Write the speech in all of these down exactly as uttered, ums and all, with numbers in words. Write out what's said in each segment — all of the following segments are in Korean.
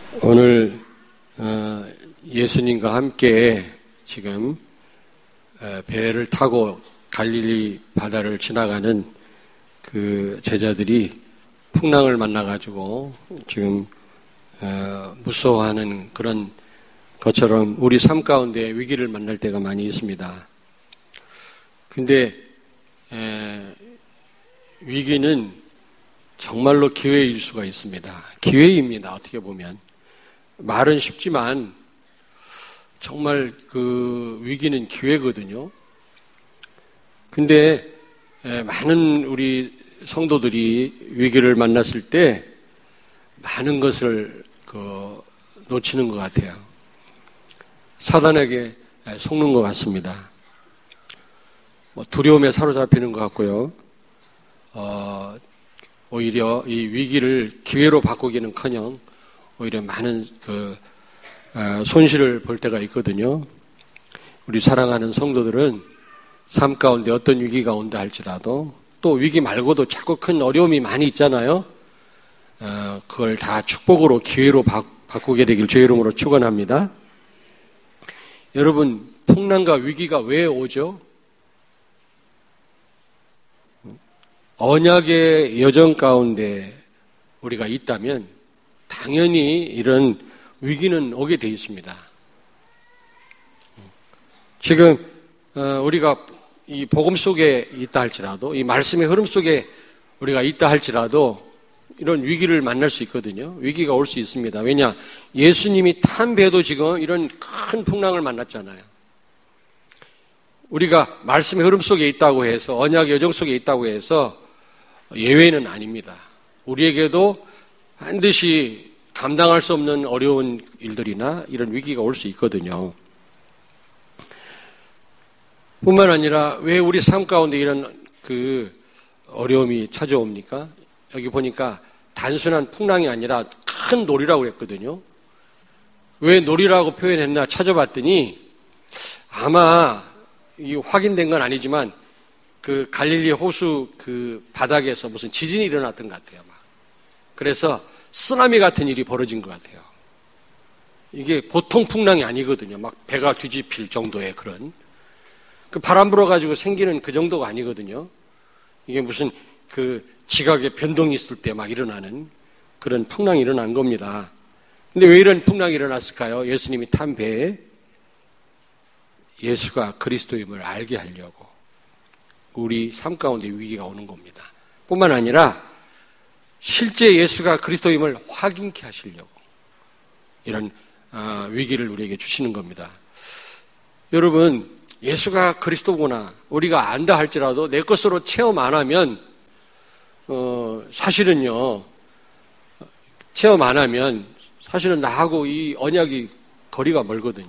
오늘 예수님과 함께 지금 배를 타고 갈릴리 바다를 지나가는 그 제자들이 풍랑을 만나가지고 지금 무서워하는 그런 것처럼 우리 삶 가운데 위기를 만날 때가 많이 있습니다. 근데 위기는 정말로 기회일 수가 있습니다. 기회입니다. 어떻게 보면. 말은 쉽지만 정말 그 위기는 기회거든요. 근데 많은 우리 성도들이 위기를 만났을 때 많은 것을 그 놓치는 것 같아요. 사단에게 속는 것 같습니다. 뭐 두려움에 사로잡히는 것 같고요. 어, 오히려 이 위기를 기회로 바꾸기는커녕 오히려 많은 그 어, 손실을 볼 때가 있거든요. 우리 사랑하는 성도들은 삶 가운데 어떤 위기가 온다 할지라도 또 위기 말고도 자꾸 큰 어려움이 많이 있잖아요. 어, 그걸 다 축복으로 기회로 바, 바꾸게 되길 주의 이름으로 축원합니다. 여러분, 풍랑과 위기가 왜 오죠? 언약의 여정 가운데 우리가 있다면 당연히 이런 위기는 오게 돼 있습니다. 지금 우리가 이 복음 속에 있다 할지라도, 이 말씀의 흐름 속에 우리가 있다 할지라도 이런 위기를 만날 수 있거든요. 위기가 올 수 있습니다. 왜냐? 예수님이 탄 배도 지금 이런 큰 풍랑을 만났잖아요. 우리가 말씀의 흐름 속에 있다고 해서, 언약의 여정 속에 있다고 해서 예외는 아닙니다. 우리에게도 반드시 감당할 수 없는 어려운 일들이나 이런 위기가 올 수 있거든요. 뿐만 아니라 왜 우리 삶 가운데 이런 그 어려움이 찾아옵니까? 여기 보니까 단순한 풍랑이 아니라 큰 놀이라고 했거든요. 왜 놀이라고 표현했나 찾아봤더니 아마 이 확인된 건 아니지만 그 갈릴리 호수 그 바닥에서 무슨 지진이 일어났던 것 같아요. 막. 그래서 쓰나미 같은 일이 벌어진 것 같아요. 이게 보통 풍랑이 아니거든요. 막 배가 뒤집힐 정도의 그런. 그 바람 불어가지고 생기는 그 정도가 아니거든요. 이게 무슨 그 지각의 변동이 있을 때 막 일어나는 그런 풍랑이 일어난 겁니다. 근데 왜 이런 풍랑이 일어났을까요? 예수님이 탄 배에 예수가 그리스도임을 알게 하려고 우리 삶 가운데 위기가 오는 겁니다. 뿐만 아니라 실제 예수가 그리스도임을 확인케 하시려고 이런 위기를 우리에게 주시는 겁니다. 여러분, 예수가 그리스도구나 우리가 안다 할지라도 내 것으로 체험 안 하면 어, 사실은요 체험 안 하면 사실은 나하고 이 언약이 거리가 멀거든요.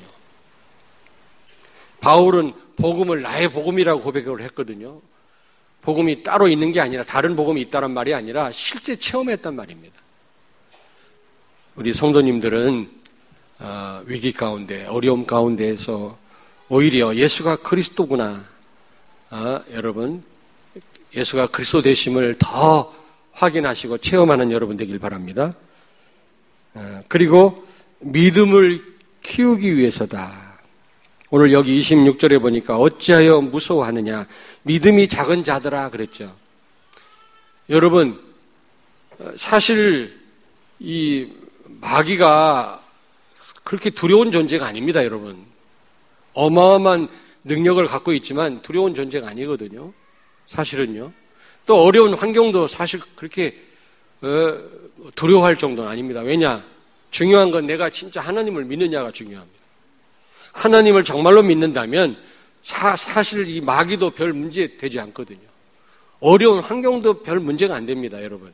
바울은 복음을 나의 복음이라고 고백을 했거든요. 복음이 따로 있는 게 아니라 다른 복음이 있다는 말이 아니라 실제 체험했단 말입니다. 우리 성도님들은 어, 위기 가운데 어려움 가운데에서 오히려 예수가 그리스도구나 어, 여러분 예수가 그리스도 되심을 더 확인하시고 체험하는 여러분 되길 바랍니다. 어, 그리고 믿음을 키우기 위해서다. 오늘 여기 이십육 절에 보니까 어찌하여 무서워하느냐 믿음이 작은 자들아 그랬죠. 여러분 사실 이 마귀가 그렇게 두려운 존재가 아닙니다. 여러분 어마어마한 능력을 갖고 있지만 두려운 존재가 아니거든요. 사실은요. 또 어려운 환경도 사실 그렇게 두려워할 정도는 아닙니다. 왜냐? 중요한 건 내가 진짜 하나님을 믿느냐가 중요합니다. 하나님을 정말로 믿는다면 사, 사실 이 마귀도 별 문제 되지 않거든요. 어려운 환경도 별 문제가 안 됩니다, 여러분.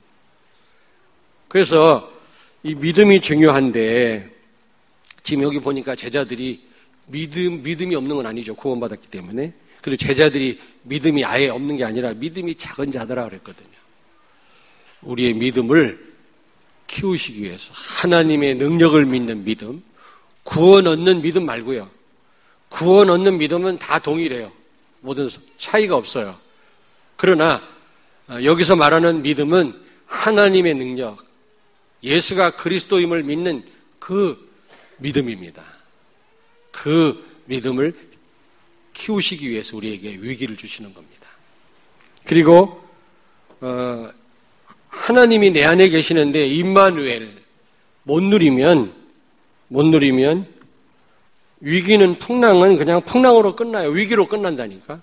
그래서 이 믿음이 중요한데 지금 여기 보니까 제자들이 믿음, 믿음이 없는 건 아니죠. 구원받았기 때문에. 그리고 제자들이 믿음이 아예 없는 게 아니라 믿음이 작은 자더라 그랬거든요. 우리의 믿음을 키우시기 위해서 하나님의 능력을 믿는 믿음, 구원 얻는 믿음 말고요. 구원 얻는 믿음은 다 동일해요. 모든 차이가 없어요. 그러나 여기서 말하는 믿음은 하나님의 능력, 예수가 그리스도임을 믿는 그 믿음입니다. 그 믿음을 키우시기 위해서 우리에게 위기를 주시는 겁니다. 그리고 어, 하나님이 내 안에 계시는데 임마누엘 못 누리면 못 누리면 위기는 풍랑은 그냥 풍랑으로 끝나요. 위기로 끝난다니까.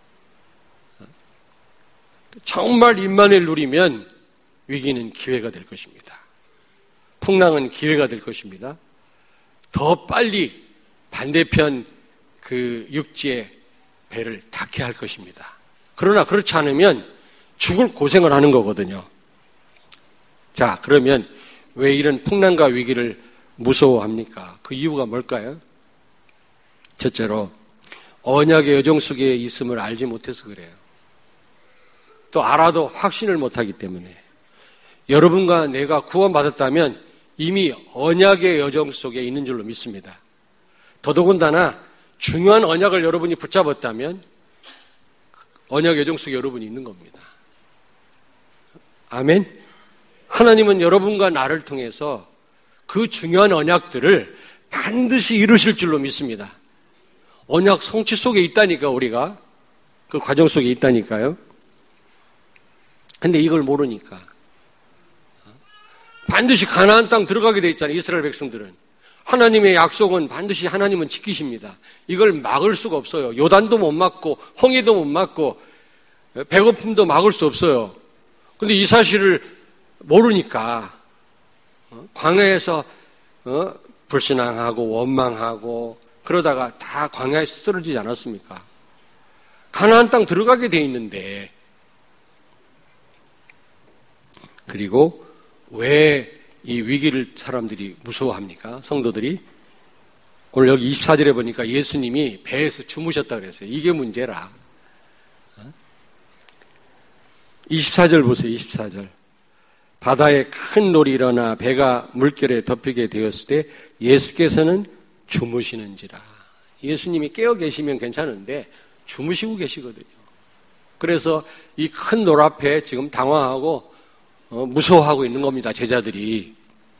정말 임마누엘 누리면 위기는 기회가 될 것입니다. 풍랑은 기회가 될 것입니다. 더 빨리 반대편 그 육지의 배를 닿게 할 것입니다. 그러나 그렇지 않으면 죽을 고생을 하는 거거든요. 자, 그러면 왜 이런 풍랑과 위기를 무서워합니까? 그 이유가 뭘까요? 첫째로 언약의 여정 속에 있음을 알지 못해서 그래요. 또 알아도 확신을 못하기 때문에. 여러분과 내가 구원받았다면 이미 언약의 여정 속에 있는 줄로 믿습니다. 더더군다나 중요한 언약을 여러분이 붙잡았다면 언약 여정 속에 여러분이 있는 겁니다. 아멘. 하나님은 여러분과 나를 통해서 그 중요한 언약들을 반드시 이루실 줄로 믿습니다. 언약 성취 속에 있다니까, 우리가 그 과정 속에 있다니까요. 근데 이걸 모르니까 반드시 가나안 땅 들어가게 돼 있잖아요. 이스라엘 백성들은 하나님의 약속은 반드시 하나님은 지키십니다. 이걸 막을 수가 없어요. 요단도 못 막고 홍해도 못 막고 배고픔도 막을 수 없어요. 근데 이 사실을 모르니까 광야에서 불신앙하고 원망하고 그러다가 다 광야에서 쓰러지지 않았습니까? 가나안 땅 들어가게 돼 있는데. 그리고 왜 이 위기를 사람들이 무서워합니까? 성도들이. 오늘 여기 이십사 절에 보니까 예수님이 배에서 주무셨다 그랬어요. 이게 문제라. 이십사 절 보세요. 이십사 절. 바다에 큰 놀이 일어나 배가 물결에 덮이게 되었을 때 예수께서는 주무시는지라. 예수님이 깨어 계시면 괜찮은데 주무시고 계시거든요. 그래서 이 큰 놀 앞에 지금 당황하고 어, 무서워하고 있는 겁니다. 제자들이.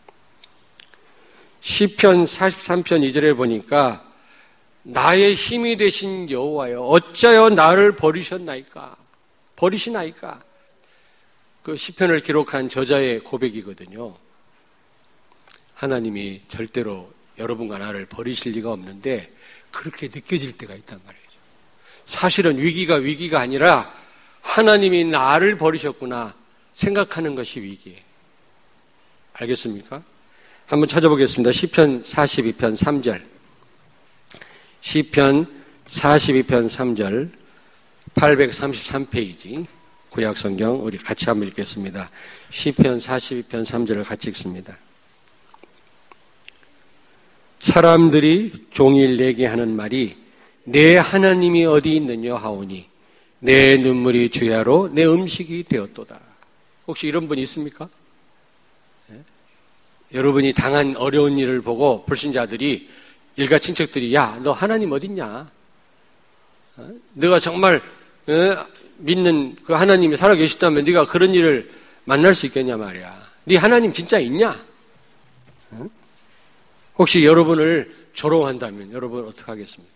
시편 사십삼 편 이 절에 보니까 나의 힘이 되신 여호와여 어찌하여 나를 버리셨나이까? 버리시나이까? 그 시편을 기록한 저자의 고백이거든요. 하나님이 절대로 여러분과 나를 버리실 리가 없는데 그렇게 느껴질 때가 있단 말이죠. 사실은 위기가 위기가 아니라 하나님이 나를 버리셨구나 생각하는 것이 위기예요. 알겠습니까? 한번 찾아보겠습니다. 시편 사십이 편 삼 절. 시편 사십이 편 삼 절. 팔백삼십삼 페이지. 구약성경 우리 같이 한번 읽겠습니다. 시편 사십이 편 삼 절을 같이 읽습니다. 사람들이 종일 내게 하는 말이 내 하나님이 어디 있느냐 하오니 내 눈물이 주야로 내 음식이 되었도다. 혹시 이런 분 있습니까? 네? 여러분이 당한 어려운 일을 보고 불신자들이 일가 친척들이 야, 너 하나님 어딨냐? 어? 네가 정말 어? 믿는 그 하나님이 살아계시다면 네가 그런 일을 만날 수 있겠냐 말이야. 네 하나님 진짜 있냐? 어? 혹시 여러분을 조롱한다면 여러분 어떻게 하겠습니까?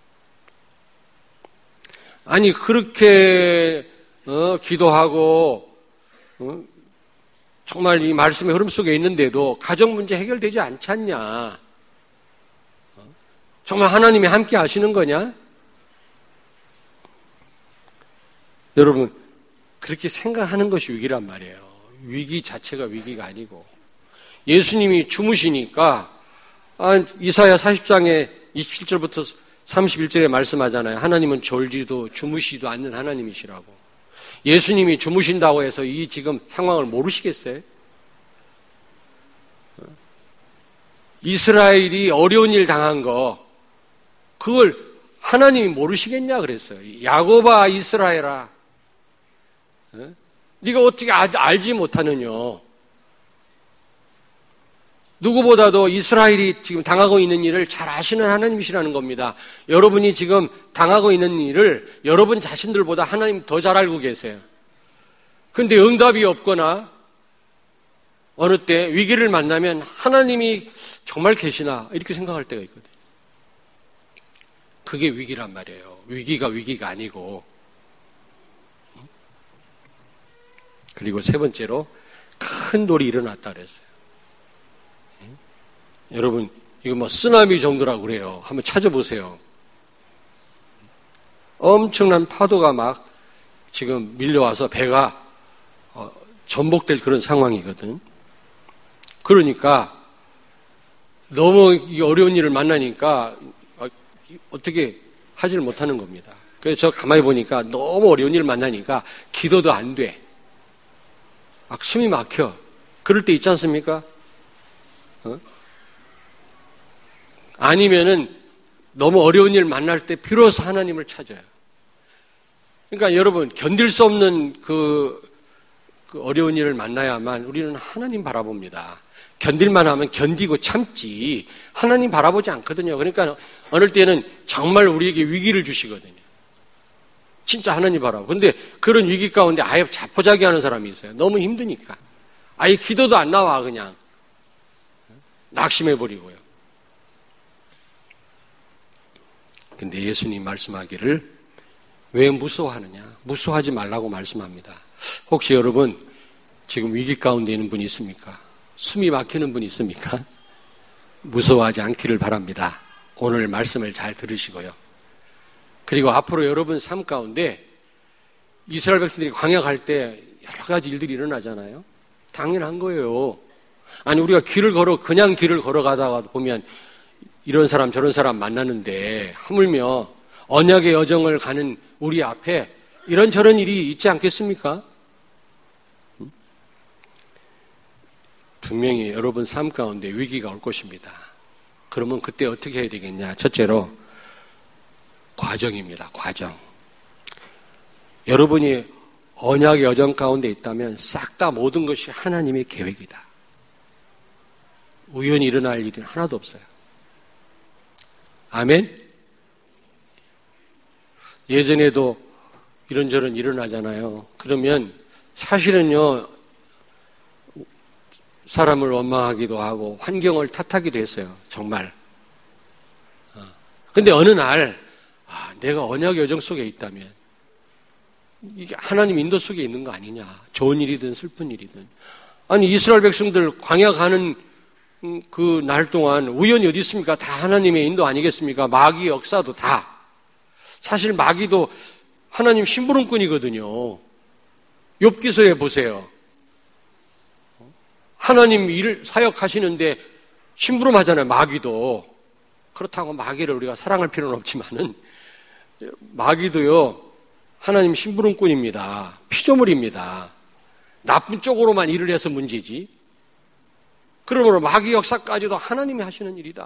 아니 그렇게 어, 기도하고 어, 정말 이 말씀의 흐름 속에 있는데도 가정 문제 해결되지 않지 않냐? 어? 정말 하나님이 함께 하시는 거냐? 여러분 그렇게 생각하는 것이 위기란 말이에요. 위기 자체가 위기가 아니고 예수님이 주무시니까 아, 이사야 사십 장에 이십칠 절부터 삼십일 절에 말씀하잖아요. 하나님은 졸지도 주무시지도 않는 하나님이시라고. 예수님이 주무신다고 해서 이 지금 상황을 모르시겠어요? 이스라엘이 어려운 일 당한 거 그걸 하나님이 모르시겠냐 그랬어요. 야곱아 이스라엘아 네가 어떻게 알지 못하느냐. 누구보다도 이스라엘이 지금 당하고 있는 일을 잘 아시는 하나님이시라는 겁니다. 여러분이 지금 당하고 있는 일을 여러분 자신들보다 하나님 더 잘 알고 계세요. 근데 응답이 없거나 어느 때 위기를 만나면 하나님이 정말 계시나 이렇게 생각할 때가 있거든요. 그게 위기란 말이에요. 위기가 위기가 아니고. 그리고 세 번째로 큰 돌이 일어났다 그랬어요. 여러분 이거 뭐 쓰나미 정도라고 그래요. 한번 찾아보세요. 엄청난 파도가 막 지금 밀려와서 배가 어, 전복될 그런 상황이거든. 그러니까 너무 어려운 일을 만나니까 어떻게 하지를 못하는 겁니다. 그래서 저 가만히 보니까 너무 어려운 일을 만나니까 기도도 안 돼. 막 숨이 막혀. 그럴 때 있지 않습니까? 어? 아니면은 너무 어려운 일을 만날 때 비로소 하나님을 찾아요. 그러니까 여러분 견딜 수 없는 그, 그 어려운 일을 만나야만 우리는 하나님 바라봅니다. 견딜만 하면 견디고 참지 하나님 바라보지 않거든요. 그러니까 어느 때는 정말 우리에게 위기를 주시거든요. 진짜 하나님 바라보고. 근데 그런 위기 가운데 아예 자포자기 하는 사람이 있어요. 너무 힘드니까. 아예 기도도 안 나와 그냥. 낙심해버리고요. 근데 예수님 말씀하기를 왜 무서워하느냐? 무서워하지 말라고 말씀합니다. 혹시 여러분 지금 위기 가운데 있는 분이 있습니까? 숨이 막히는 분이 있습니까? 무서워하지 않기를 바랍니다. 오늘 말씀을 잘 들으시고요. 그리고 앞으로 여러분 삶 가운데 이스라엘 백성들이 광야 갈 때 여러 가지 일들이 일어나잖아요. 당연한 거예요. 아니 우리가 길을 걸어 그냥 길을 걸어가다가 보면 이런 사람 저런 사람 만나는데 하물며 언약의 여정을 가는 우리 앞에 이런저런 일이 있지 않겠습니까? 분명히 여러분 삶 가운데 위기가 올 것입니다. 그러면 그때 어떻게 해야 되겠냐? 첫째로 과정입니다. 과정. 여러분이 언약의 여정 가운데 있다면 싹 다 모든 것이 하나님의 계획이다. 우연히 일어날 일은 하나도 없어요. 아멘? 예전에도 이런저런 일어나잖아요. 그러면 사실은요, 사람을 원망하기도 하고 환경을 탓하기도 했어요. 정말. 근데 어느 날 아, 내가 언약의 여정 속에 있다면 이게 하나님 인도 속에 있는 거 아니냐. 좋은 일이든 슬픈 일이든. 아니 이스라엘 백성들 광야 가는 그 날 동안 우연이 어디 있습니까? 다 하나님의 인도 아니겠습니까? 마귀 역사도 다. 사실 마귀도 하나님 심부름꾼이거든요. 욥기서에 보세요. 하나님 일을 사역하시는데 심부름하잖아요. 마귀도. 그렇다고 마귀를 우리가 사랑할 필요는 없지만은 마귀도요. 하나님 심부름꾼입니다. 피조물입니다. 나쁜 쪽으로만 일을 해서 문제지. 그러므로 마귀 역사까지도 하나님이 하시는 일이다.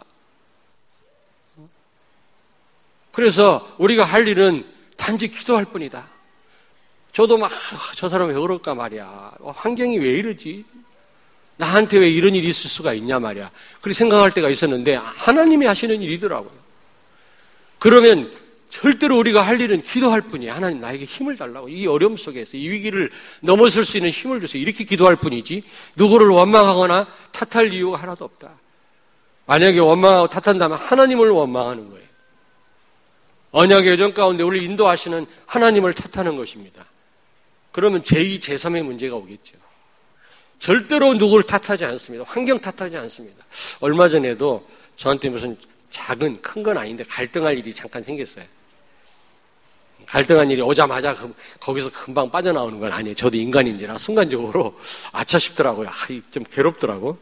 그래서 우리가 할 일은 단지 기도할 뿐이다. 저도 막 저 사람 왜 그럴까 말이야. 환경이 왜 이러지? 나한테 왜 이런 일이 있을 수가 있냐 말이야. 그렇게 생각할 때가 있었는데 하나님이 하시는 일이더라고요. 그러면 절대로 우리가 할 일은 기도할 뿐이에요. 하나님 나에게 힘을 달라고. 이 어려움 속에서 이 위기를 넘어설 수 있는 힘을 주세요. 이렇게 기도할 뿐이지 누구를 원망하거나 탓할 이유가 하나도 없다. 만약에 원망하고 탓한다면 하나님을 원망하는 거예요. 언약의 여정 가운데 우리를 인도하시는 하나님을 탓하는 것입니다. 그러면 제이, 제삼의 문제가 오겠죠. 절대로 누구를 탓하지 않습니다. 환경 탓하지 않습니다. 얼마 전에도 저한테 무슨 작은 큰 건 아닌데 갈등할 일이 잠깐 생겼어요. 갈등한 일이 오자마자 거기서 금방 빠져나오는 건 아니에요. 저도 인간인지라 순간적으로 아차 싶더라고요. 아, 좀 괴롭더라고.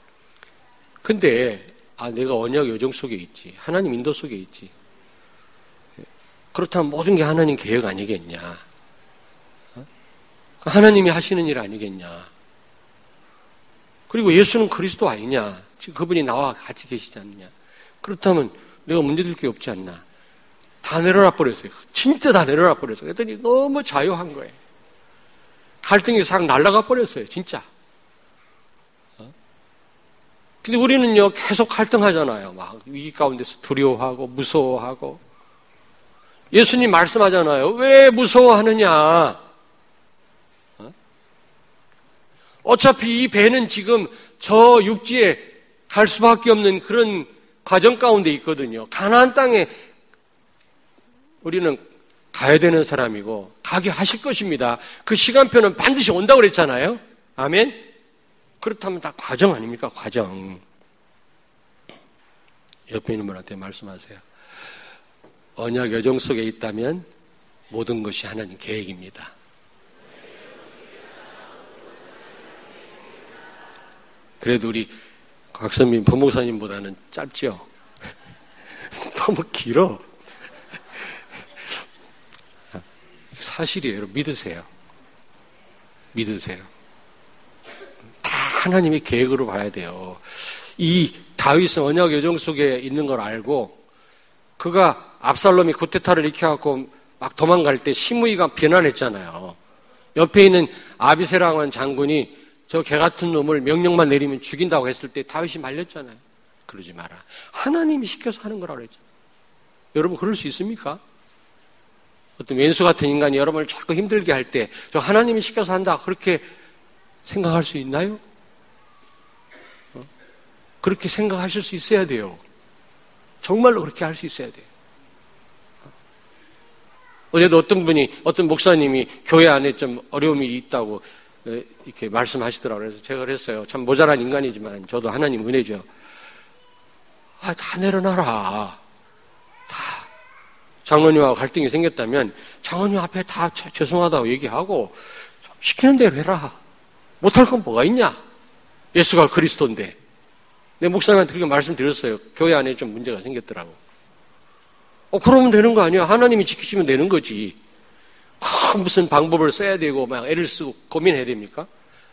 근데 아, 내가 언약 여정 속에 있지. 하나님 인도 속에 있지. 그렇다면 모든 게 하나님 계획 아니겠냐. 하나님이 하시는 일 아니겠냐. 그리고 예수는 그리스도 아니냐. 지금 그분이 나와 같이 계시지 않느냐. 그렇다면 내가 문제될 게 없지 않나. 다 내려놔 버렸어요. 진짜 다 내려놔 버렸어요. 그랬더니 너무 자유한 거예요. 갈등이 싹 날아가 버렸어요. 진짜. 근데 우리는요 계속 갈등하잖아요. 막 위기 가운데서 두려워하고 무서워하고. 예수님 말씀하잖아요. 왜 무서워하느냐. 어차피 이 배는 지금 저 육지에 갈 수밖에 없는 그런 과정 가운데 있거든요. 가나안 땅에 우리는 가야 되는 사람이고 가게 하실 것입니다. 그 시간표는 반드시 온다고 그랬잖아요. 아멘? 그렇다면 다 과정 아닙니까? 과정. 옆에 있는 분한테 말씀하세요. 언약 여정 속에 있다면 모든 것이 하나님 계획입니다. 그래도 우리 곽선민 법목사님보다는 짧죠? 너무 길어. 사실이에요. 믿으세요. 믿으세요. 다 하나님의 계획으로 봐야 돼요. 이 다윗은 언약 여정 속에 있는 걸 알고 그가 압살롬이 쿠데타를 일으켜갖고 막 도망갈 때 시므이가 비난했잖아요. 옆에 있는 아비세라는 장군이 저 개 같은 놈을 명령만 내리면 죽인다고 했을 때 다윗이 말렸잖아요. 그러지 마라. 하나님이 시켜서 하는 거라고 그랬잖아요. 여러분 그럴 수 있습니까? 어떤 왼수 같은 인간이 여러분을 자꾸 힘들게 할 때 저 하나님이 시켜서 한다 그렇게 생각할 수 있나요? 어? 그렇게 생각하실 수 있어야 돼요. 정말로 그렇게 할 수 있어야 돼요. 어제도 어떤 분이 어떤 목사님이 교회 안에 좀 어려움이 있다고 이렇게 말씀하시더라고요. 그래서 제가 그랬어요. 참 모자란 인간이지만 저도 하나님 은혜죠. 아, 다 내려놔라. 다. 장로님하고 갈등이 생겼다면 장로님 앞에 다 죄송하다고 얘기하고 시키는 대로 해라. 못할 건 뭐가 있냐? 예수가 그리스도인데. 내 목사님한테 그렇게 말씀드렸어요. 교회 안에 좀 문제가 생겼더라고. 어, 그러면 되는 거 아니야? 하나님이 지키시면 되는 거지. 아, 무슨 방법을 써야 되고 막 애를 쓰고 고민해야 됩니까?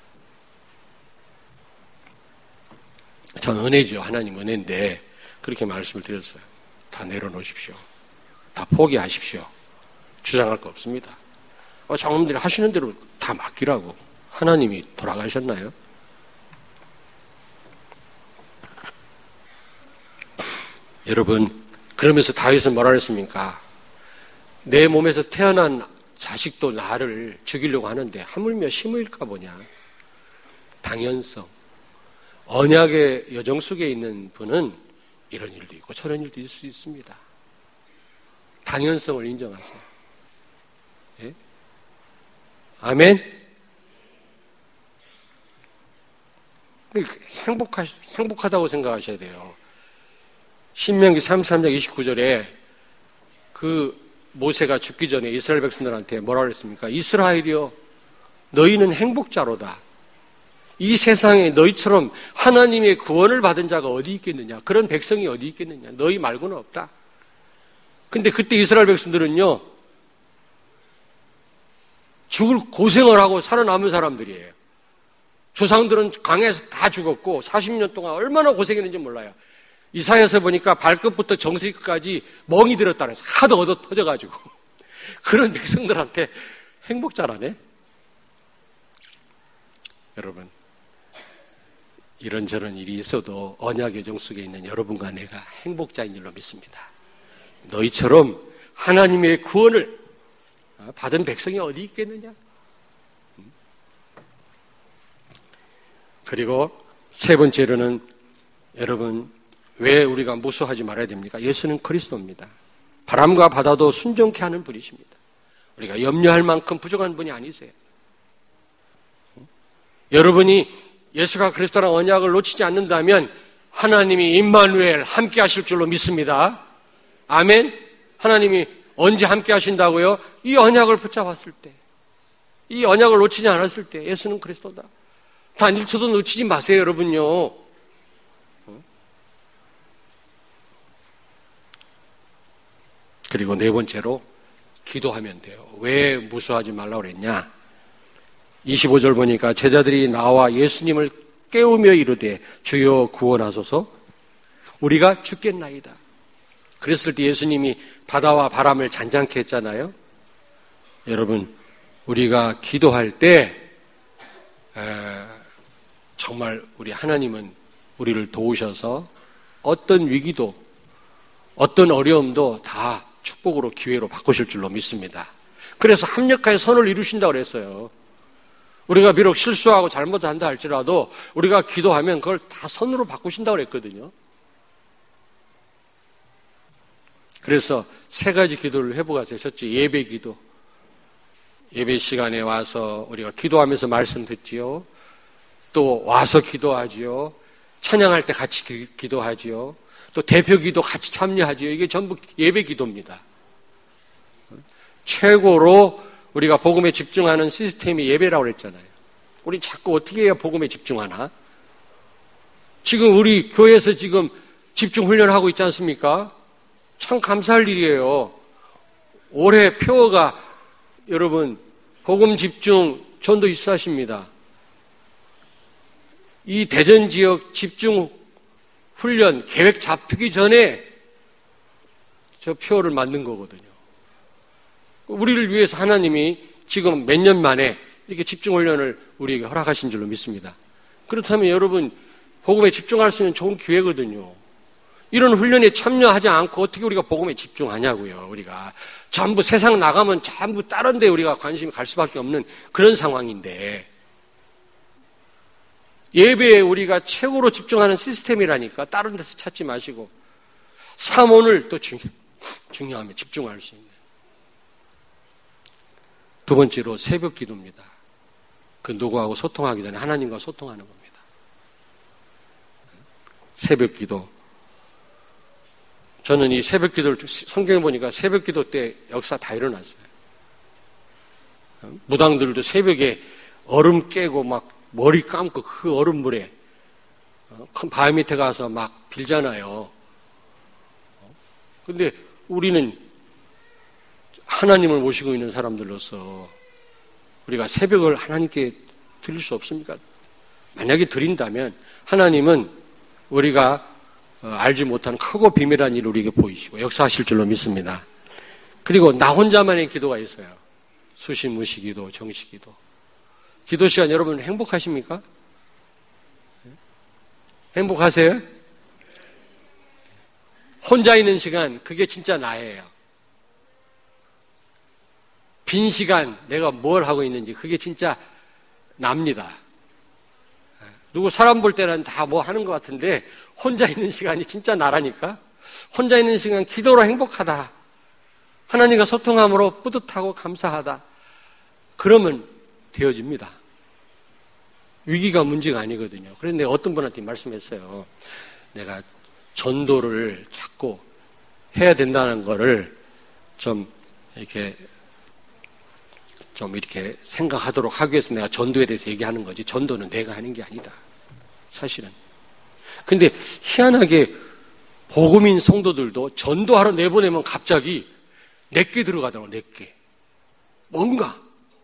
전 은혜죠. 하나님 은혜인데 그렇게 말씀을 드렸어요. 다 내려놓으십시오. 다 포기하십시오. 주장할 거 없습니다. 어, 장로님들이 하시는 대로 다 맡기라고. 하나님이 돌아가셨나요? 여러분, 그러면서 다윗은 뭐라 그랬습니까? 내 몸에서 태어난 자식도 나를 죽이려고 하는데 하물며 시므일까 보냐. 당연성. 언약의 여정 속에 있는 분은 이런 일도 있고 저런 일도 있을 수 있습니다. 당연성을 인정하세요. 예? 아멘? 행복하, 행복하다고 생각하셔야 돼요. 신명기 삼십삼 장 이십구 절에 그 모세가 죽기 전에 이스라엘 백성들한테 뭐라 그랬습니까? 이스라엘이여 너희는 행복자로다. 이 세상에 너희처럼 하나님의 구원을 받은 자가 어디 있겠느냐? 그런 백성이 어디 있겠느냐? 너희 말고는 없다. 근데 그때 이스라엘 백성들은요, 죽을 고생을 하고 살아남은 사람들이에요. 조상들은 강에서 다 죽었고 사십 년 동안 얼마나 고생했는지 몰라요. 이사야서 보니까 발끝부터 정수리끝까지 멍이 들었다 그래서 하도 얻어 터져가지고 그런 백성들한테 행복자라네. 여러분, 이런저런 일이 있어도 언약 여정 속에 있는 여러분과 내가 행복자인 줄로 믿습니다. 너희처럼 하나님의 구원을 받은 백성이 어디 있겠느냐? 그리고 세 번째로는 여러분, 왜 우리가 무수하지 말아야 됩니까? 예수는 그리스도입니다. 바람과 바다도 순종케 하는 분이십니다. 우리가 염려할 만큼 부족한 분이 아니세요. 여러분이 예수가 그리스도라는 언약을 놓치지 않는다면 하나님이 임마누엘 함께 하실 줄로 믿습니다. 아멘. 하나님이 언제 함께 하신다고요? 이 언약을 붙잡았을 때, 이 언약을 놓치지 않았을 때 예수는 그리스도다. 단 일 초도 놓치지 마세요, 여러분요. 그리고 네 번째로 기도하면 돼요. 왜 무수하지 말라고 그랬냐? 이십오 절 보니까 제자들이 나와 예수님을 깨우며 이르되 주여 구원하소서 우리가 죽겠나이다. 그랬을 때 예수님이 바다와 바람을 잔잔케 했잖아요. 여러분, 우리가 기도할 때 에, 정말 우리 하나님은 우리를 도우셔서 어떤 위기도 어떤 어려움도 다 축복으로 기회로 바꾸실 줄로 믿습니다. 그래서 합력하여 선을 이루신다고 그랬어요. 우리가 비록 실수하고 잘못한다 할지라도 우리가 기도하면 그걸 다 선으로 바꾸신다고 그랬거든요. 그래서 세 가지 기도를 회복하세요. 첫째, 예배 기도. 예배 시간에 와서 우리가 기도하면서 말씀 듣지요. 또 와서 기도하지요. 찬양할 때 같이 기, 기도하지요. 또 대표 기도 같이 참여하지요. 이게 전부 예배 기도입니다. 최고로 우리가 복음에 집중하는 시스템이 예배라고 그랬잖아요. 우리 자꾸 어떻게 해야 복음에 집중하나? 지금 우리 교회에서 지금 집중 훈련하고 있지 않습니까? 참 감사할 일이에요. 올해 표어가 여러분 복음 집중 전도 이십사십니다. 이 대전 지역 집중 훈련 계획 잡히기 전에 저 표어를 만든 거거든요. 우리를 위해서 하나님이 지금 몇 년 만에 이렇게 집중 훈련을 우리에게 허락하신 줄로 믿습니다. 그렇다면 여러분 복음에 집중할 수 있는 좋은 기회거든요. 이런 훈련에 참여하지 않고 어떻게 우리가 복음에 집중하냐고요. 우리가 전부 세상 나가면 전부 다른 데 우리가 관심이 갈 수밖에 없는 그런 상황인데 예배에 우리가 최고로 집중하는 시스템이라니까 다른 데서 찾지 마시고 삼원을 또 중요, 중요하면 집중할 수 있는 두 번째로 새벽 기도입니다. 그 누구하고 소통하기 전에 하나님과 소통하는 겁니다. 새벽 기도. 저는 이 새벽 기도를 성경에 보니까 새벽 기도 때 역사 다 일어났어요. 무당들도 새벽에 얼음 깨고 막 머리 감고 그 얼음물에 큰 바위 밑에 가서 막 빌잖아요. 근데 우리는 하나님을 모시고 있는 사람들로서 우리가 새벽을 하나님께 드릴 수 없습니까? 만약에 드린다면 하나님은 우리가 알지 못한 크고 비밀한 일을 우리에게 보이시고 역사하실 줄로 믿습니다. 그리고 나 혼자만의 기도가 있어요. 수시무시 기도, 정시 기도. 기도 시간 여러분 행복하십니까? 행복하세요? 혼자 있는 시간 그게 진짜 나예요. 빈 시간 내가 뭘 하고 있는지 그게 진짜 납니다. 누구 사람 볼 때는 다 뭐 하는 것 같은데 혼자 있는 시간이 진짜 나라니까. 혼자 있는 시간 기도로 행복하다. 하나님과 소통함으로 뿌듯하고 감사하다. 그러면 되어집니다. 위기가 문제가 아니거든요. 그런데 어떤 분한테 말씀했어요. 내가 전도를 자꾸 해야 된다는 거를 좀 이렇게 좀 이렇게 생각하도록 하기 위해서 내가 전도에 대해서 얘기하는 거지 전도는 내가 하는 게 아니다. 사실은. 근데 희한하게 복음인 성도들도 전도하러 내보내면 갑자기 내게 들어가더라고. 내게. 뭔가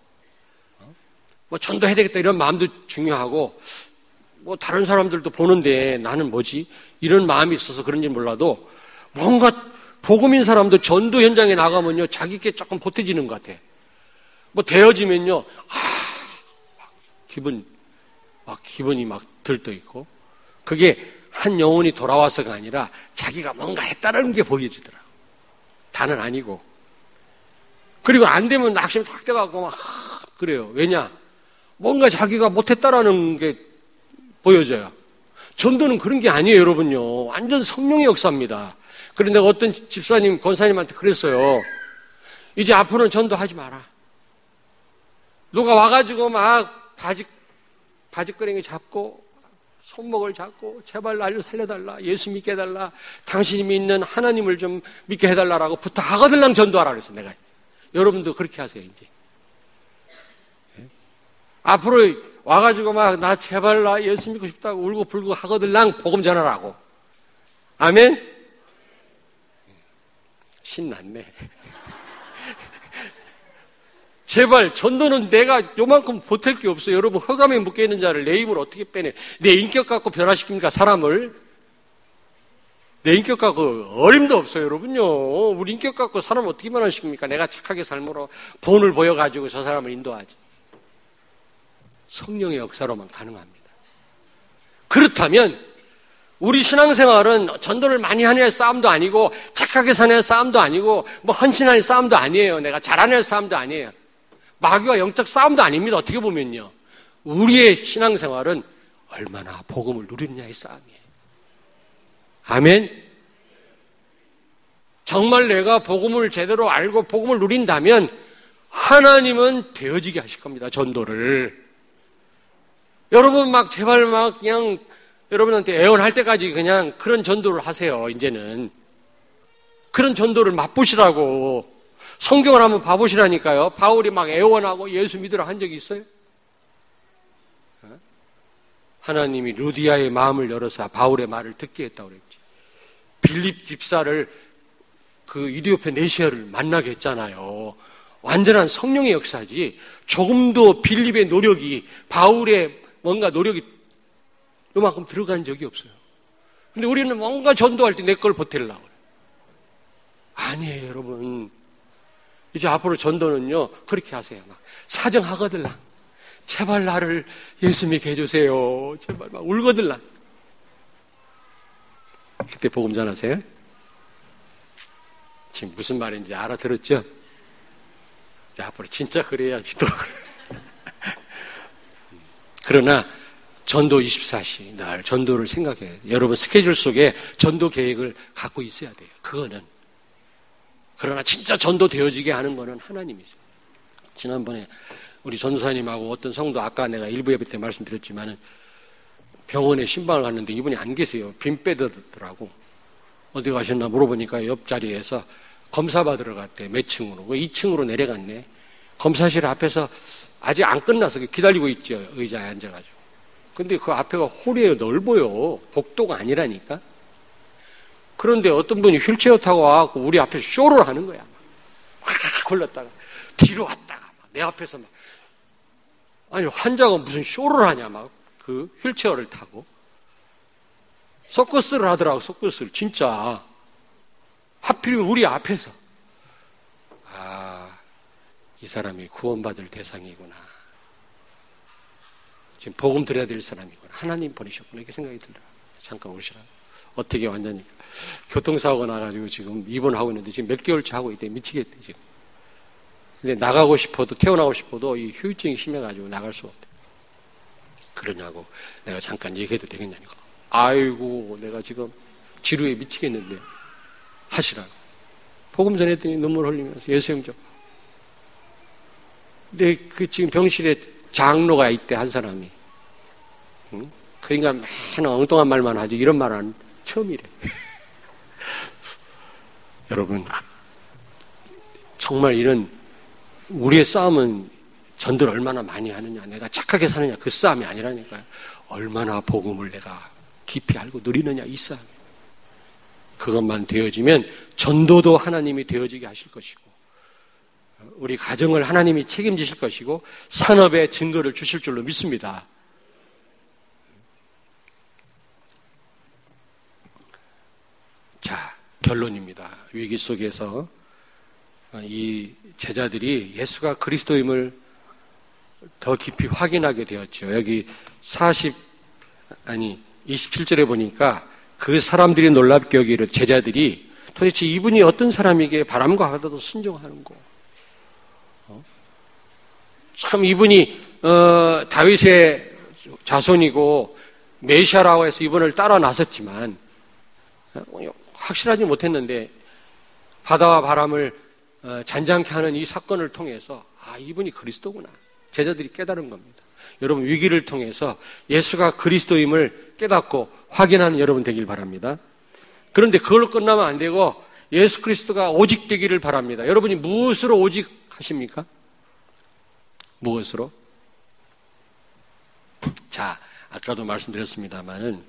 뭐 전도해야 되겠다 이런 마음도 중요하고 뭐 다른 사람들도 보는데 나는 뭐지? 이런 마음이 있어서 그런지 몰라도 뭔가 복음인 사람도 전도 현장에 나가면요 자기께 조금 보태지는 것 같아. 뭐 되어지면요 아, 막 기분 막 기분이 막 들떠 있고 그게 한 영혼이 돌아와서가 아니라 자기가 뭔가 했다는 게 보여지더라고. 다는 아니고. 그리고 안 되면 낙심이 탁 돼가고 막 그래요. 왜냐? 뭔가 자기가 못했다라는 게 보여져요. 전도는 그런 게 아니에요, 여러분요. 완전 성령의 역사입니다. 그런데 어떤 집사님, 권사님한테 그랬어요. 이제 앞으로는 전도하지 마라. 누가 와가지고 막 바지, 바지끄레기 잡고 손목을 잡고 제발 날 살려달라. 예수 믿게 해달라. 당신이 믿는 하나님을 좀 믿게 해달라라고 부탁하거들랑 전도하라 그랬어, 내가. 여러분도 그렇게 하세요, 이제. 앞으로 와가지고 막 나 제발 나 예수 믿고 싶다고 울고 불고 하거들랑 복음 전하라고. 아멘? 신났네. 제발 전도는 내가 요만큼 보탤 게 없어요. 여러분 흑암에 묶여있는 자를 내 입으로 어떻게 빼내. 내 인격 갖고 변화시킵니까 사람을. 내 인격 갖고 어림도 없어요 여러분요. 우리 인격 갖고 사람을 어떻게 변화시킵니까. 내가 착하게 삶으로 본을 보여가지고 저 사람을 인도하지. 성령의 역사로만 가능합니다. 그렇다면 우리 신앙생활은 전도를 많이 하느냐의 싸움도 아니고 착하게 사느냐의 싸움도 아니고 뭐 헌신하는 싸움도 아니에요. 내가 잘하느냐의 싸움도 아니에요. 마귀와 영적 싸움도 아닙니다. 어떻게 보면요. 우리의 신앙생활은 얼마나 복음을 누리느냐의 싸움이에요. 아멘. 정말 내가 복음을 제대로 알고 복음을 누린다면 하나님은 되어지게 하실 겁니다. 전도를. 여러분 막 제발 막 그냥 여러분한테 애원할 때까지 그냥 그런 전도를 하세요. 이제는 그런 전도를 맛보시라고. 성경을 한번 봐보시라니까요. 바울이 막 애원하고 예수 믿으라 한 적이 있어요? 하나님이 루디아의 마음을 열어서 바울의 말을 듣게 했다고 그랬지. 빌립 집사를 그 이디오페 네시아를 만나게 했잖아요. 완전한 성령의 역사지. 조금도 빌립의 노력이, 바울의 뭔가 노력이 요만큼 들어간 적이 없어요. 근데 우리는 뭔가 전도할 때 내 걸 보태려고 그래요. 아니에요, 여러분. 이제 앞으로 전도는요, 그렇게 하세요. 막 사정하거들랑. 제발 나를 예수 믿게 해주세요. 제발 막 울거들랑. 그때 복음 전하세요? 지금 무슨 말인지 알아들었죠? 이제 앞으로 진짜 그래야지 또. 그러나 전도 이십사 시 날 전도를 생각해요. 여러분 스케줄 속에 전도 계획을 갖고 있어야 돼요. 그거는. 그러나 진짜 전도 되어지게 하는 거는 하나님이세요. 지난번에 우리 전도사님하고 어떤 성도, 아까 내가 일부 예배 때 말씀드렸지만은 병원에 신방을 갔는데 이분이 안 계세요. 빈 빼더라고. 어디 가셨나 물어보니까 옆자리에서 검사 받으러 갔대. 몇 층으로. 이 층으로 내려갔네. 검사실 앞에서 아직 안 끝나서 기다리고 있죠. 의자에 앉아가지고. 근데 그 앞에가 홀이에요. 넓어요. 복도가 아니라니까. 그런데 어떤 분이 휠체어 타고 와갖고 우리 앞에서 쇼를 하는 거야. 막 걸렸다가 뒤로 왔다가 막 내 앞에서 막. 아니 환자가 무슨 쇼를 하냐 막 그 휠체어를 타고. 서커스를 하더라고. 서커스를. 진짜. 하필이면 우리 앞에서. 아, 이 사람이 구원받을 대상이구나. 지금 복음 드려야 될 사람이구나. 하나님 보내셨구나. 이렇게 생각이 들더라고요. 잠깐 오시라. 어떻게 완전히 교통사고가 나가지고 지금 입원하고 있는데 지금 몇 개월째 하고 있대. 미치겠대 지금. 근데 나가고 싶어도, 태어나고 싶어도 이 후유증이 심해가지고 나갈 수가 없대. 그러냐고 내가 잠깐 얘기해도 되겠냐니까. 아이고 내가 지금 지루에 미치겠는데 하시라고. 복음 전했더니 눈물 흘리면서 예수님 좀. 근데 그 지금 병실에 장로가 있대, 한 사람이. 응? 그 인간 맨날 엉뚱한 말만 하죠. 이런 말은 처음이래. 여러분 정말 이런 우리의 싸움은 전도를 얼마나 많이 하느냐, 내가 착하게 사느냐, 그 싸움이 아니라니까요. 얼마나 복음을 내가 깊이 알고 누리느냐, 이 싸움이에요. 그것만 되어지면 전도도 하나님이 되어지게 하실 것이고, 우리 가정을 하나님이 책임지실 것이고, 산업에 증거를 주실 줄로 믿습니다. 자, 결론입니다. 위기 속에서 이 제자들이 예수가 그리스도임을 더 깊이 확인하게 되었죠. 여기 사십, 아니, 이십칠 절에 보니까 그 사람들이 놀랍게 여기를 제자들이 도대체 이분이 어떤 사람이기에 바람과 바다도 순종하는 거. 어? 참 이분이 어, 다윗의 자손이고 메시아라고 해서 이분을 따라 나섰지만 어, 확실하지 못했는데 바다와 바람을 어, 잔잔케 하는 이 사건을 통해서 아, 이분이 그리스도구나. 제자들이 깨달은 겁니다. 여러분 위기를 통해서 예수가 그리스도임을 깨닫고 확인하는 여러분 되길 바랍니다. 그런데 그걸로 끝나면 안 되고 예수 그리스도가 오직 되기를 바랍니다. 여러분이 무엇으로 오직 하십니까? 무엇으로? 자, 아까도 말씀드렸습니다만은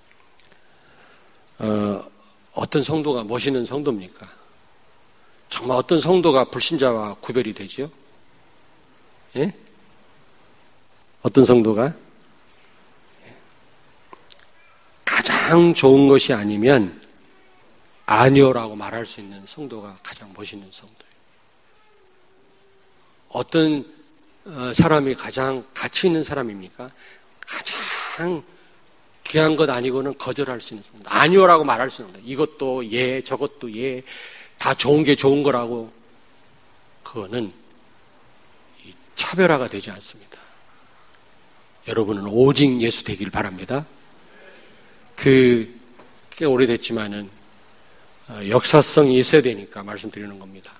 어, 어떤 성도가 멋있는 성도입니까? 정말 어떤 성도가 불신자와 구별이 되죠? 예? 어떤 성도가? 가장 좋은 것이 아니면 아니오라고 말할 수 있는 성도가 가장 멋있는 성도예요. 어떤 사람이 가장 가치 있는 사람입니까? 가장 귀한 것 아니고는 거절할 수 있는 성도. 아니오라고 말할 수 있는 성도. 이것도 예, 저것도 예, 다 좋은 게 좋은 거라고. 그거는 차별화가 되지 않습니다. 여러분은 오직 예수 되길 바랍니다. 그, 꽤 오래됐지만은, 역사성이 있어야 되니까 말씀드리는 겁니다.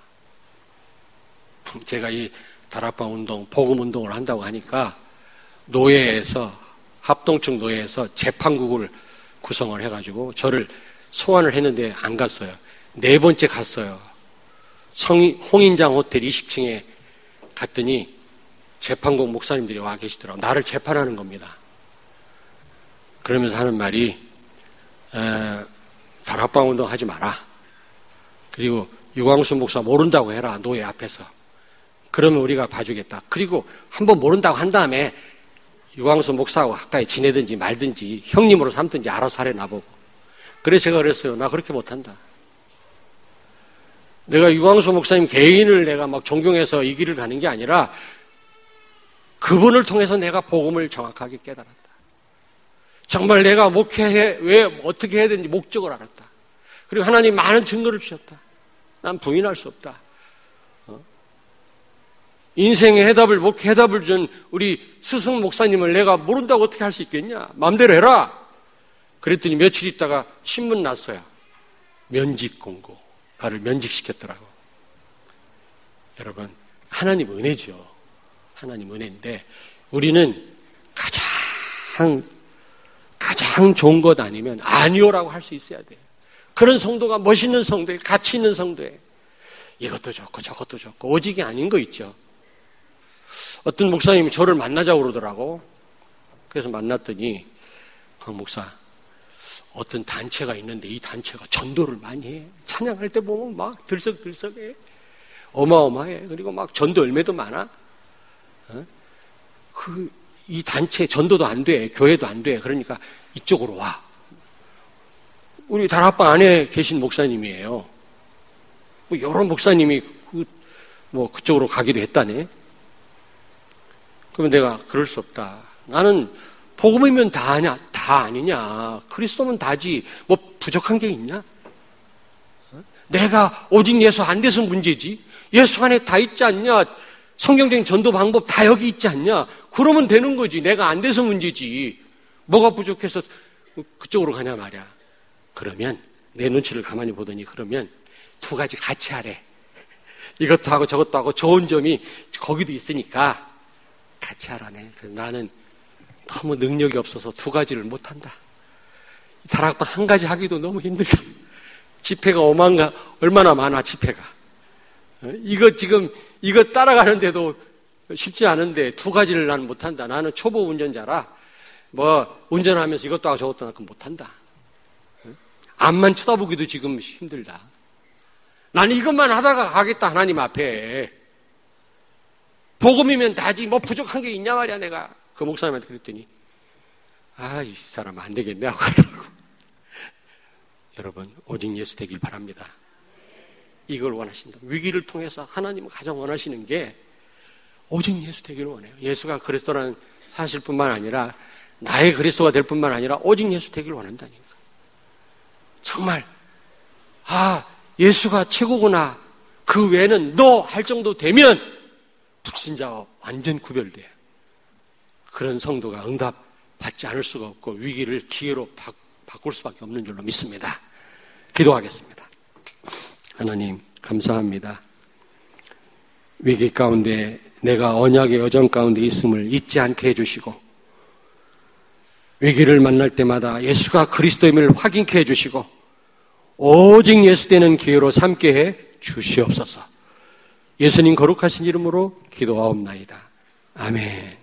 제가 이 다락방 운동, 복음 운동을 한다고 하니까, 노예에서, 합동층 노예에서 재판국을 구성을 해가지고, 저를 소환을 했는데 안 갔어요. 네 번째 갔어요. 성인, 홍인장 호텔 이십 층에 갔더니 재판국 목사님들이 와 계시더라고요. 나를 재판하는 겁니다. 그러면서 하는 말이 에, 다락방 운동 하지 마라. 그리고 유광수 목사 모른다고 해라. 노예 앞에서. 그러면 우리가 봐주겠다. 그리고 한번 모른다고 한 다음에 유광수 목사하고 가까이 지내든지 말든지 형님으로 삼든지 알아서 하래 나보고. 그래서 제가 그랬어요. 나 그렇게 못한다. 내가 유광수 목사님 개인을 내가 막 존경해서 이 길을 가는 게 아니라 그분을 통해서 내가 복음을 정확하게 깨달았다. 정말 내가 목회해, 왜, 어떻게 해야 되는지 목적을 알았다. 그리고 하나님 많은 증거를 주셨다. 난 부인할 수 없다. 어? 인생의 해답을, 목회 해답을 준 우리 스승 목사님을 내가 모른다고 어떻게 할 수 있겠냐? 마음대로 해라. 그랬더니 며칠 있다가 신문 났어요. 면직 공고. 나를 면직시켰더라고. 여러분, 하나님 은혜죠. 하나님 은혜인데 우리는 가장 가장 좋은 것 아니면 아니오라고 할 수 있어야 돼요. 그런 성도가 멋있는 성도에, 가치 있는 성도에 이것도 좋고 저것도 좋고 오직이 아닌 거 있죠. 어떤 목사님이 저를 만나자고 그러더라고. 그래서 만났더니 강 목사, 어떤 단체가 있는데 이 단체가 전도를 많이 해. 찬양할 때 보면 막 들썩들썩해. 어마어마해. 그리고 막 전도 열매도 많아. 어? 그, 이 단체 전도도 안 돼. 교회도 안 돼. 그러니까 이쪽으로 와. 우리 다락방 안에 계신 목사님이에요. 뭐 여러 목사님이 그, 뭐 그쪽으로 가기도 했다네. 그러면 내가 그럴 수 없다. 나는 복음이면 다 아냐? 다 아니냐? 그리스도면 다지. 뭐 부족한 게 있냐? 내가 오직 예수 안 돼서 문제지. 예수 안에 다 있지 않냐? 성경적인 전도 방법 다 여기 있지 않냐? 그러면 되는 거지. 내가 안 돼서 문제지. 뭐가 부족해서 그쪽으로 가냐 말이야. 그러면 내 눈치를 가만히 보더니 그러면 두 가지 같이 하래. 이것도 하고 저것도 하고 좋은 점이 거기도 있으니까 같이 하라네. 그래서 나는 너무 능력이 없어서 두 가지를 못한다. 다락방 한 가지 하기도 너무 힘들다. 집회가 오만가, 얼마나 많아, 집회가. 이거 지금, 이거 따라가는데도 쉽지 않은데 두 가지를 나는 못한다. 나는 초보 운전자라, 뭐, 운전하면서 이것도 하고 저것도 하고 못한다. 앞만 쳐다보기도 지금 힘들다. 나는 이것만 하다가 가겠다, 하나님 앞에. 복음이면 다지, 뭐 부족한 게 있냐 말이야, 내가. 그 목사님한테 그랬더니, 아, 이 사람 안 되겠네 하고 하더라고. 여러분, 오직 예수 되길 바랍니다. 이걸 원하신다. 위기를 통해서 하나님은 가장 원하시는 게 오직 예수 되기를 원해요. 예수가 그리스도라는 사실뿐만 아니라 나의 그리스도가 될 뿐만 아니라 오직 예수 되기를 원한다니까. 정말 아, 예수가 최고구나. 그 외에는 너 할 정도 되면 불신자와 완전 구별돼요. 그런 성도가 응답 받지 않을 수가 없고 위기를 기회로 바, 바꿀 수밖에 없는 줄로 믿습니다. 기도하겠습니다. 하나님 감사합니다. 위기 가운데 내가 언약의 여정 가운데 있음을 잊지 않게 해주시고 위기를 만날 때마다 예수가 그리스도임을 확인케 해주시고 오직 예수 되는 기회로 삼게 해 주시옵소서. 예수님 거룩하신 이름으로 기도하옵나이다. 아멘.